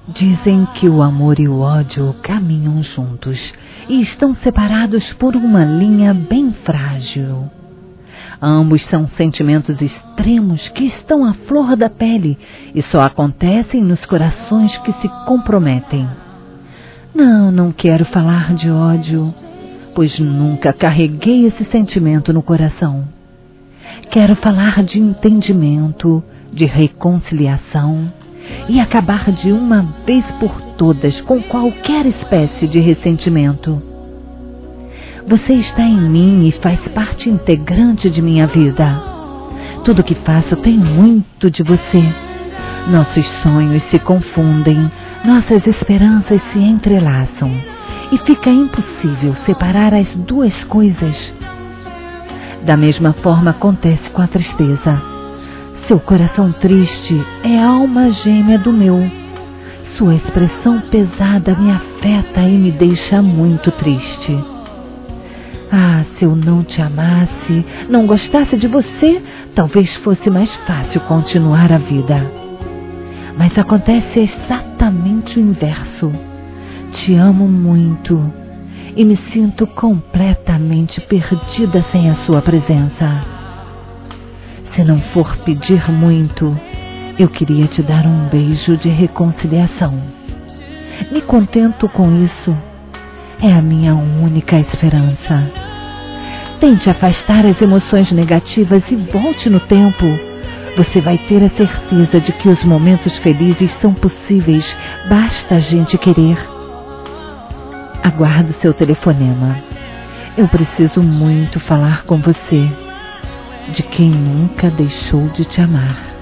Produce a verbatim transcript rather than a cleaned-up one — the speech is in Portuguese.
Dizem que o amor e o ódio caminham juntos e estão separados por uma linha bem frágil. Ambos são sentimentos extremos que estão à flor da pele e só acontecem nos corações que se comprometem. Não, não quero falar de ódio, pois nunca carreguei esse sentimento no coração. Quero falar de entendimento, de reconciliação e acabar de uma vez por todas com qualquer espécie de ressentimento. Você está em mim e faz parte integrante de minha vida. Tudo que faço tem muito de você. Nossos sonhos se confundem, nossas esperanças se entrelaçam e fica impossível separar as duas coisas. Da mesma forma acontece com a tristeza. Seu coração triste é a alma gêmea do meu. Sua expressão pesada me afeta e me deixa muito triste. Ah, se eu não te amasse, não gostasse de você, talvez fosse mais fácil continuar a vida. Mas acontece exatamente o inverso. Te amo muito e me sinto completamente perdida sem a sua presença. Se não for pedir muito, eu queria te dar um beijo de reconciliação. Me contento com isso. É a minha única esperança. Tente afastar as emoções negativas e volte no tempo. Você vai ter a certeza de que os momentos felizes são possíveis, basta a gente querer. Aguardo seu telefonema. Eu preciso muito falar com você, de quem nunca deixou de te amar.